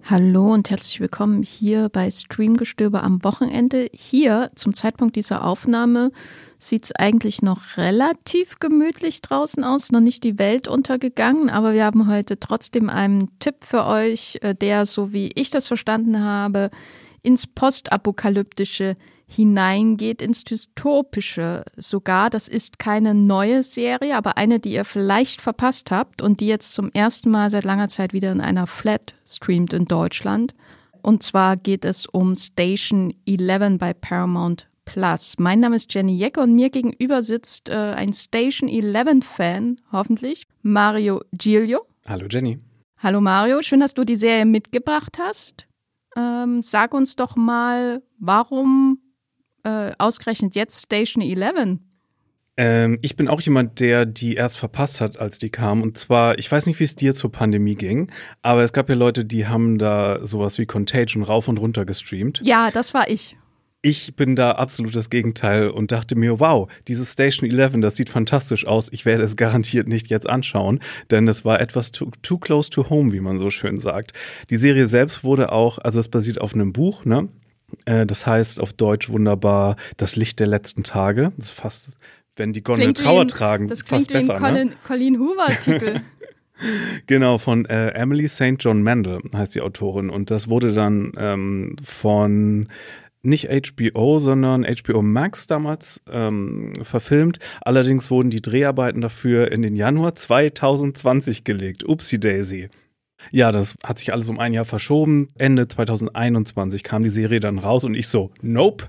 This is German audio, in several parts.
Hallo und herzlich willkommen hier bei Streamgestöber am Wochenende. Hier zum Zeitpunkt dieser Aufnahme sieht es eigentlich noch relativ gemütlich draußen aus, noch nicht die Welt untergegangen, aber wir haben heute trotzdem einen Tipp für euch, der, so wie ich das verstanden habe, ins Postapokalyptische hineingeht, ins Dystopische sogar. Das ist keine neue Serie, aber eine, die ihr vielleicht verpasst habt und die jetzt zum ersten Mal seit langer Zeit wieder in einer Flat streamt in Deutschland. Und zwar geht es um Station 11 bei Paramount Plus. Mein Name ist Jenny Jecke und mir gegenüber sitzt ein Station 11-Fan, hoffentlich, Mario Giglio. Hallo Jenny. Hallo Mario, schön, dass du die Serie mitgebracht hast. Sag uns doch mal, warum ausgerechnet jetzt Station 11? Ich bin auch jemand, der die erst verpasst hat, als die kam. Und zwar, ich weiß nicht, wie es dir zur Pandemie ging, aber es gab ja Leute, die haben da sowas wie Contagion rauf und runter gestreamt. Ja, das war ich. Ich bin da absolut das Gegenteil und dachte mir, wow, dieses Station 11, das sieht fantastisch aus. Ich werde es garantiert nicht jetzt anschauen, denn es war etwas too close to home, wie man so schön sagt. Die Serie selbst wurde auch, also es basiert auf einem Buch, ne? Das heißt auf Deutsch wunderbar Das Licht der letzten Tage. Das ist fast, wenn die Gondel Trauer tragen, das fast besser. Das klingt wie ein Colleen Hoover-Titel. Genau, von Emily St. John Mandel heißt die Autorin. Und das wurde dann von nicht HBO, sondern HBO Max damals verfilmt. Allerdings wurden die Dreharbeiten dafür in den Januar 2020 gelegt. Upsi Daisy. Ja, das hat sich alles um ein Jahr verschoben. Ende 2021 kam die Serie dann raus und ich so, nope.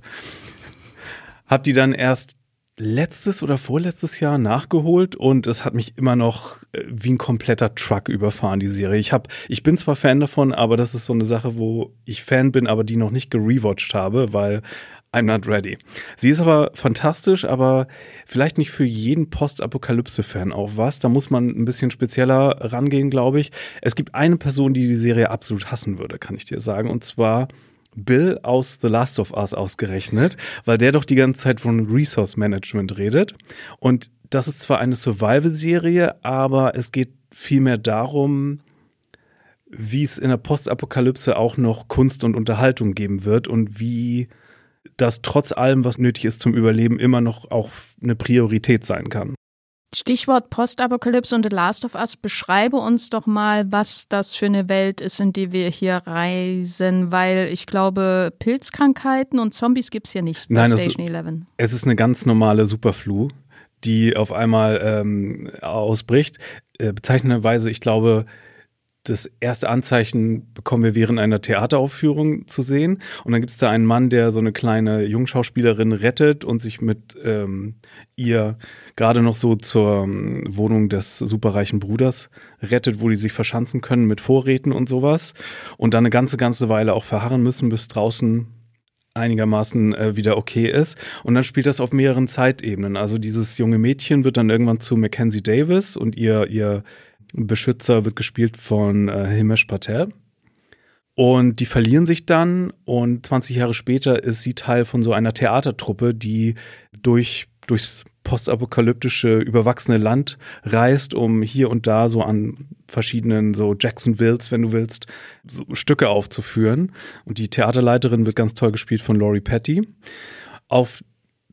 Hab die dann erst letztes oder vorletztes Jahr nachgeholt und es hat mich immer noch wie ein kompletter Truck überfahren, die Serie. Ich bin zwar Fan davon, aber das ist so eine Sache, wo ich Fan bin, aber die noch nicht gerewatcht habe, weil I'm not ready. Sie ist aber fantastisch, aber vielleicht nicht für jeden Postapokalypse-Fan auch was. Da muss man ein bisschen spezieller rangehen, glaube ich. Es gibt eine Person, die Serie absolut hassen würde, kann ich dir sagen, und zwar Bill aus The Last of Us ausgerechnet, weil der doch die ganze Zeit von Resource Management redet. Und das ist zwar eine Survival-Serie, aber es geht vielmehr darum, wie es in der Postapokalypse auch noch Kunst und Unterhaltung geben wird und wie das trotz allem, was nötig ist zum Überleben, immer noch auch eine Priorität sein kann. Stichwort Postapokalypse und The Last of Us. Beschreibe uns doch mal, was das für eine Welt ist, in die wir hier reisen, weil ich glaube, Pilzkrankheiten und Zombies gibt es hier nicht bei Station 11. Es ist eine ganz normale Superflu, die auf einmal ausbricht. Bezeichnenderweise, ich glaube, das erste Anzeichen bekommen wir während einer Theateraufführung zu sehen. Und dann gibt es da einen Mann, der so eine kleine Jungschauspielerin rettet und sich mit ihr gerade noch so zur Wohnung des superreichen Bruders rettet, wo die sich verschanzen können mit Vorräten und sowas. Und dann eine ganze Weile auch verharren müssen, bis draußen einigermaßen wieder okay ist. Und dann spielt das auf mehreren Zeitebenen. Also dieses junge Mädchen wird dann irgendwann zu Mackenzie Davis und ihr Beschützer wird gespielt von Himesh Patel. Und die verlieren sich dann und 20 Jahre später ist sie Teil von so einer Theatertruppe, die durchs postapokalyptische, überwachsene Land reist, um hier und da so an verschiedenen so Jacksonvilles, wenn du willst, so Stücke aufzuführen. Und die Theaterleiterin wird ganz toll gespielt von Lori Petty. Auf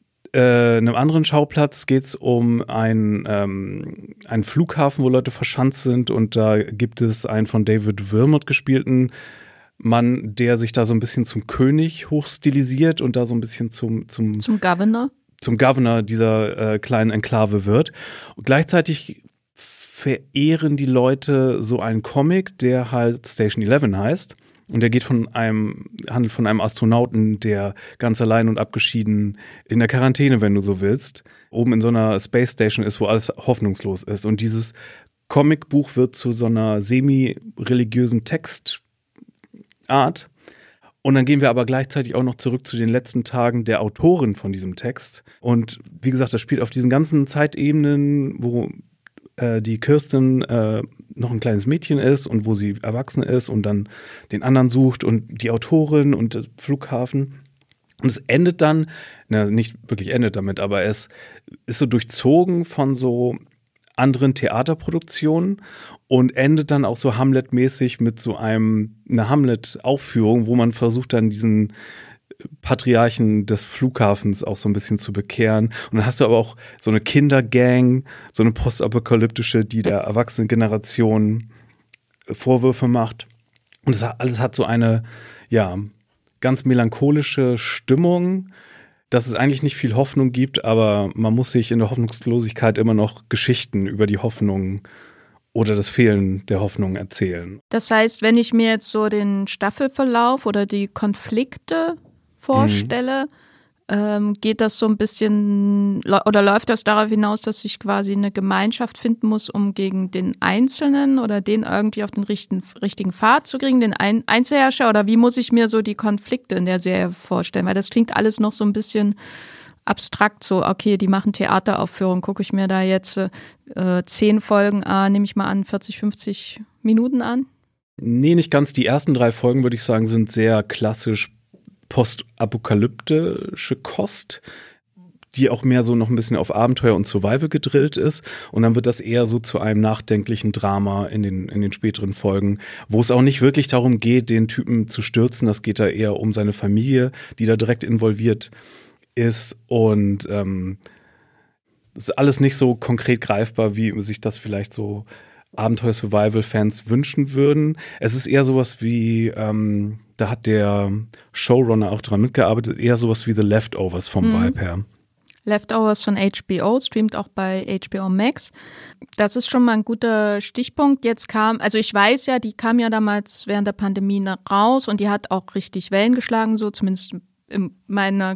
einem anderen Schauplatz geht es um einen Flughafen, wo Leute verschanzt sind und da gibt es einen von David Wilmot gespielten Mann, der sich da so ein bisschen zum König hochstilisiert und da so ein bisschen zum Governor? Zum Governor dieser kleinen Enklave wird. Und gleichzeitig verehren die Leute so einen Comic, der halt Station 11 heißt. Und der handelt von einem Astronauten, der ganz allein und abgeschieden in der Quarantäne, wenn du so willst, oben in so einer Space Station ist, wo alles hoffnungslos ist. Und dieses Comicbuch wird zu so einer semi-religiösen Textart. Und dann gehen wir aber gleichzeitig auch noch zurück zu den letzten Tagen der Autorin von diesem Text. Und wie gesagt, das spielt auf diesen ganzen Zeitebenen, wo die Kirsten noch ein kleines Mädchen ist und wo sie erwachsen ist und dann den anderen sucht und die Autorin und der Flughafen. Und es endet dann, nicht wirklich endet damit, aber es ist so durchzogen von so anderen Theaterproduktionen und endet dann auch so Hamlet-mäßig mit so einer Hamlet-Aufführung, wo man versucht dann diesen Patriarchen des Flughafens auch so ein bisschen zu bekehren. Und dann hast du aber auch so eine Kindergang, so eine postapokalyptische, die der erwachsenen Generation Vorwürfe macht. Und das alles hat so eine, ja, ganz melancholische Stimmung, dass es eigentlich nicht viel Hoffnung gibt, aber man muss sich in der Hoffnungslosigkeit immer noch Geschichten über die Hoffnung oder das Fehlen der Hoffnung erzählen. Das heißt, wenn ich mir jetzt so den Staffelverlauf oder die Konflikte vorstelle, geht das so ein bisschen oder läuft das darauf hinaus, dass ich quasi eine Gemeinschaft finden muss, um gegen den Einzelnen oder den irgendwie auf den richtigen Pfad zu kriegen, den Einzelherrscher, oder wie muss ich mir so die Konflikte in der Serie vorstellen? Weil das klingt alles noch so ein bisschen abstrakt, so okay, die machen Theateraufführung, gucke ich mir da jetzt 10 Folgen nehme ich mal an, 40, 50 Minuten an? Nee, nicht ganz. Die ersten 3 Folgen, würde ich sagen, sind sehr klassisch postapokalyptische Kost, die auch mehr so noch ein bisschen auf Abenteuer und Survival gedrillt ist. Und dann wird das eher so zu einem nachdenklichen Drama in den späteren Folgen, wo es auch nicht wirklich darum geht, den Typen zu stürzen. Das geht da eher um seine Familie, die da direkt involviert ist. Und das ist alles nicht so konkret greifbar, wie sich das vielleicht so Abenteuer-Survival-Fans wünschen würden. Es ist eher sowas wie, da hat der Showrunner auch dran mitgearbeitet, eher sowas wie The Leftovers vom Vibe her. Leftovers von HBO, streamt auch bei HBO Max. Das ist schon mal ein guter Stichpunkt. Jetzt also ich weiß ja, die kam ja damals während der Pandemie raus und die hat auch richtig Wellen geschlagen, so zumindest in meiner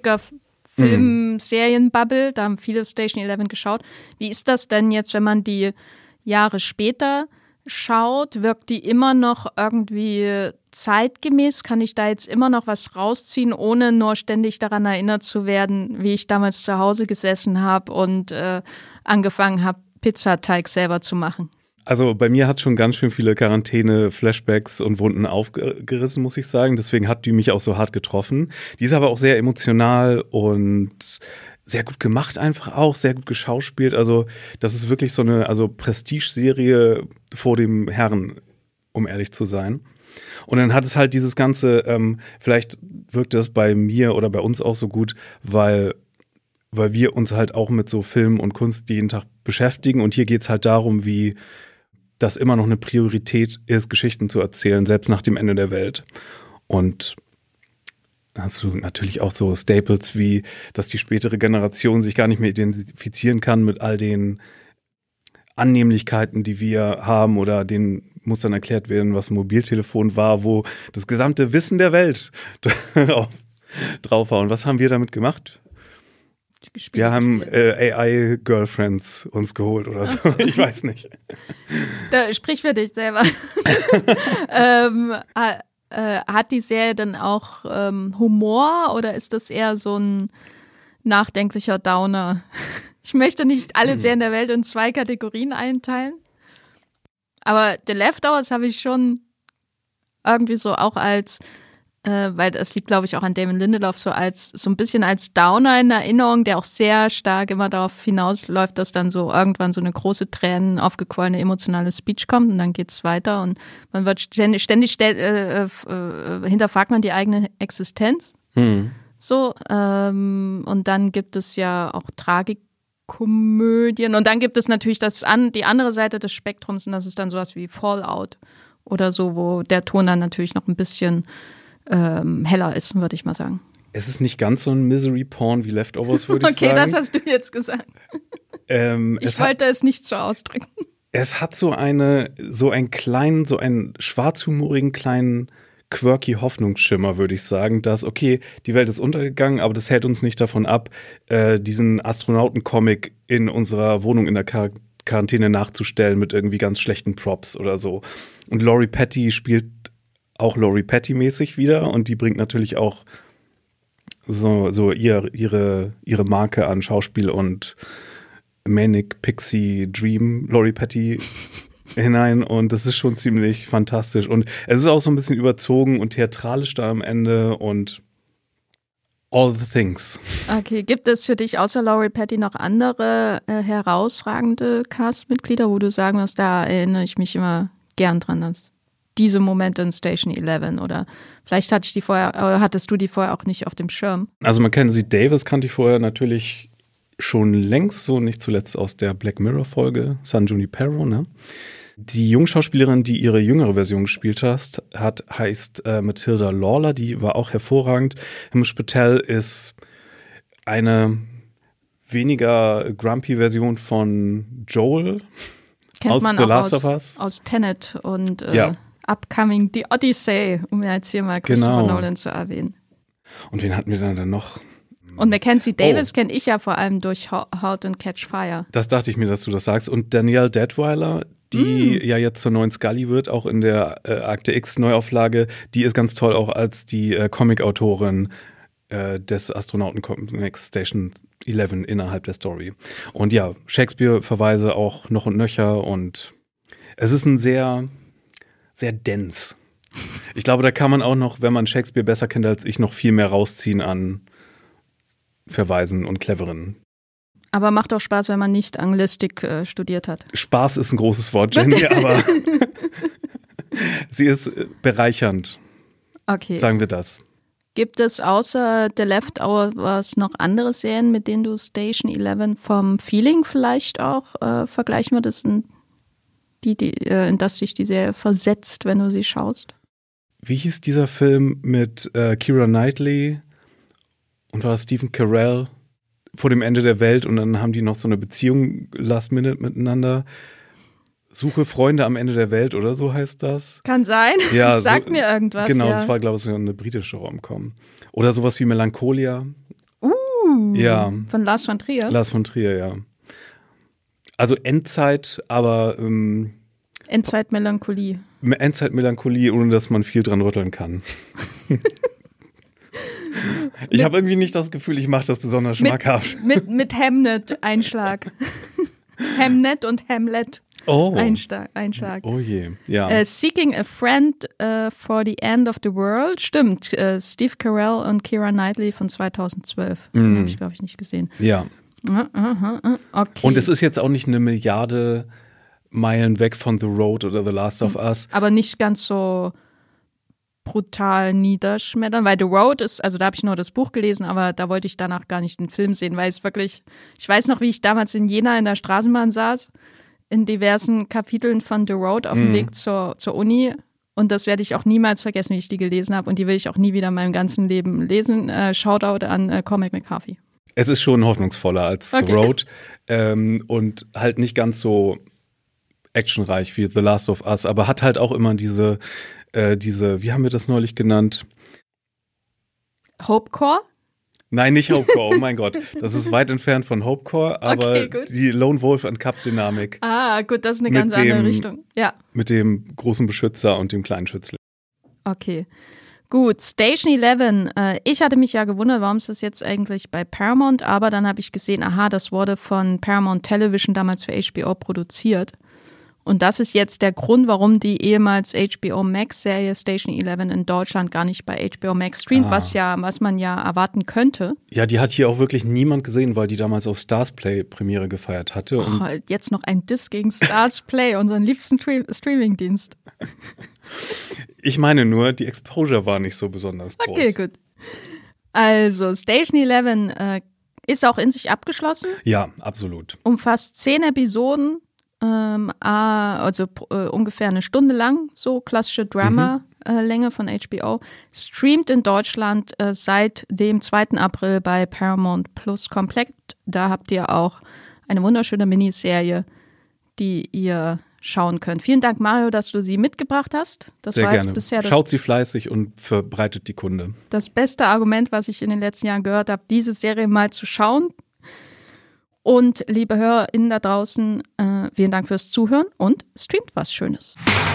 Kritiker-Film-Serien-Bubble. Da haben viele Station 11 geschaut. Wie ist das denn jetzt, wenn man die Jahre später schaut, wirkt die immer noch irgendwie zeitgemäß? Kann ich da jetzt immer noch was rausziehen, ohne nur ständig daran erinnert zu werden, wie ich damals zu Hause gesessen habe und angefangen habe, Pizzateig selber zu machen? Also bei mir hat schon ganz schön viele Quarantäne-Flashbacks und Wunden aufgerissen, muss ich sagen. Deswegen hat die mich auch so hart getroffen. Die ist aber auch sehr emotional und sehr gut gemacht einfach auch, sehr gut geschauspielt. Also das ist wirklich so eine Prestige-Serie vor dem Herren, um ehrlich zu sein. Und dann hat es halt dieses ganze, vielleicht wirkt das bei mir oder bei uns auch so gut, weil wir uns halt auch mit so Film und Kunst jeden Tag beschäftigen. Und hier geht es halt darum, wie das immer noch eine Priorität ist, Geschichten zu erzählen, selbst nach dem Ende der Welt. Und hast du natürlich auch so Staples wie, dass die spätere Generation sich gar nicht mehr identifizieren kann mit all den Annehmlichkeiten, die wir haben, oder denen muss dann erklärt werden, was ein Mobiltelefon war, wo das gesamte Wissen der Welt drauf war. Und was haben wir damit gemacht? Wir haben AI-Girlfriends uns geholt oder so. So. Ich weiß nicht. Sprich für dich selber. Hat die Serie dann auch Humor oder ist das eher so ein nachdenklicher Downer? Ich möchte nicht alle Serien der Welt in 2 Kategorien einteilen. Aber The Leftovers habe ich schon irgendwie so auch als, weil das liegt, glaube ich, auch an Damon Lindelof, so ein bisschen als Downer in Erinnerung, der auch sehr stark immer darauf hinausläuft, dass dann so irgendwann so eine große Tränen aufgequollene emotionale Speech kommt und dann geht's weiter und man wird ständig hinterfragt man die eigene Existenz. So, und dann gibt es ja auch Tragikkomödien und dann gibt es natürlich die andere Seite des Spektrums und das ist dann sowas wie Fallout oder so, wo der Ton dann natürlich noch ein bisschen heller ist, würde ich mal sagen. Es ist nicht ganz so ein Misery-Porn wie Leftovers, würde ich sagen. Okay, das hast du jetzt gesagt. Ich wollte es nicht so ausdrücken. Es hat so einen schwarzhumorigen kleinen quirky Hoffnungsschimmer, würde ich sagen, dass, okay, die Welt ist untergegangen, aber das hält uns nicht davon ab, diesen Astronauten-Comic in unserer Wohnung in der Quarantäne nachzustellen mit irgendwie ganz schlechten Props oder so. Und Lori Petty spielt auch Lori Petty-mäßig wieder und die bringt natürlich auch so ihre Marke an Schauspiel und Manic Pixie Dream Lori Petty hinein und das ist schon ziemlich fantastisch und es ist auch so ein bisschen überzogen und theatralisch da am Ende und All the Things. Okay, gibt es für dich außer Laurie Petty noch andere herausragende Castmitglieder, wo du sagen wirst, da erinnere ich mich immer gern dran, dass diese Momente in Station 11 oder vielleicht hattest du die vorher auch nicht auf dem Schirm? Also Mackenzie Davis kannte ich vorher natürlich schon längst, so nicht zuletzt aus der Black Mirror-Folge San Junipero, ne? Die Jungschauspielerin, die ihre jüngere Version gespielt hat, heißt Matilda Lawler, die war auch hervorragend. Himesh Patel ist eine weniger grumpy Version von Joel. Kennt aus man The auch Last of Us. Aus Tenet und Upcoming The Odyssey, um ja jetzt hier mal Christopher Nolan zu erwähnen. Und wen hatten wir dann noch? Und Mackenzie Davis kenne ich ja vor allem durch Halt and Catch Fire. Das dachte ich mir, dass du das sagst. Und Danielle Deadwyler, die ja jetzt zur neuen Scully wird, auch in der Akte X Neuauflage, die ist ganz toll auch als die Comic-Autorin des Astronautencomics Station 11 innerhalb der Story. Und ja, Shakespeare-Verweise auch noch und nöcher und es ist ein sehr, sehr dense. Ich glaube, da kann man auch noch, wenn man Shakespeare besser kennt als ich, noch viel mehr rausziehen an Verweisen und cleveren. Aber macht auch Spaß, wenn man nicht Anglistik studiert hat. Spaß ist ein großes Wort, Jenny, aber sie ist bereichernd. Okay. Sagen wir das. Gibt es außer The Leftovers noch andere Serien, mit denen du Station 11 vom Feeling vielleicht auch vergleichen würdest, in das dich die Serie versetzt, wenn du sie schaust? Wie hieß dieser Film mit Keira Knightley und war Stephen Carell vor dem Ende der Welt und dann haben die noch so eine Beziehung last minute miteinander? Suche Freunde am Ende der Welt oder so heißt das. Kann sein. Ja, sagt mir irgendwas. Genau, ja. Das war, glaube ich, eine britische Rom-Com. Oder sowas wie Melancholia. Ja. Von Lars von Trier. Lars von Trier, ja. Also Endzeit, aber Endzeitmelancholie. Endzeitmelancholie, ohne dass man viel dran rütteln kann. Ich habe irgendwie nicht das Gefühl, ich mache das besonders schmackhaft. Mit Hamnet-Einschlag. Hamnet und Hamlet. Einschlag. Oh je, ja. Seeking a Friend for the End of the World. Stimmt, Steve Carell und Keira Knightley von 2012. Habe ich, glaube ich, nicht gesehen. Ja. Okay. Und es ist jetzt auch nicht 1 Milliarde Meilen weg von The Road oder The Last of Us. Aber nicht ganz so brutal niederschmettern, weil The Road ist, also da habe ich nur das Buch gelesen, aber da wollte ich danach gar nicht den Film sehen, weil es wirklich, ich weiß noch, wie ich damals in Jena in der Straßenbahn saß, in diversen Kapiteln von The Road auf dem Weg zur Uni und das werde ich auch niemals vergessen, wie ich die gelesen habe und die will ich auch nie wieder in meinem ganzen Leben lesen. Shoutout an Cormac McCarthy. Es ist schon hoffnungsvoller als The Road und halt nicht ganz so actionreich wie The Last of Us, aber hat halt auch immer diese, wie haben wir das neulich genannt? Hopecore? Nein, nicht Hopecore, oh mein Gott. Das ist weit entfernt von Hopecore, aber die Lone Wolf and Cub Dynamik. Ah, gut, das ist eine ganz andere Richtung. Ja. Mit dem großen Beschützer und dem kleinen Schützling. Okay. Gut, Station 11. Ich hatte mich ja gewundert, warum ist das jetzt eigentlich bei Paramount, aber dann habe ich gesehen, das wurde von Paramount Television damals für HBO produziert. Und das ist jetzt der Grund, warum die ehemals HBO Max-Serie Station 11 in Deutschland gar nicht bei HBO Max streamt, was man ja erwarten könnte. Ja, die hat hier auch wirklich niemand gesehen, weil die damals auf Stars Play Premiere gefeiert hatte. Und jetzt noch ein Diss gegen Stars Play, unseren liebsten Streaming-Dienst. Ich meine nur, die Exposure war nicht so besonders groß. Okay, gut. Also, Station 11 ist auch in sich abgeschlossen. Ja, absolut. Umfasst 10 Episoden. Ungefähr 1 Stunde lang, so klassische Drama-Länge von HBO, streamt in Deutschland seit dem 2. April bei Paramount Plus komplett. Da habt ihr auch eine wunderschöne Miniserie, die ihr schauen könnt. Vielen Dank, Mario, dass du sie mitgebracht hast. Das Sehr war gerne. Jetzt bisher Schaut sie fleißig und verbreitet die Kunde. Das beste Argument, was ich in den letzten Jahren gehört habe, diese Serie mal zu schauen. Und liebe HörerInnen da draußen, vielen Dank fürs Zuhören und streamt was Schönes.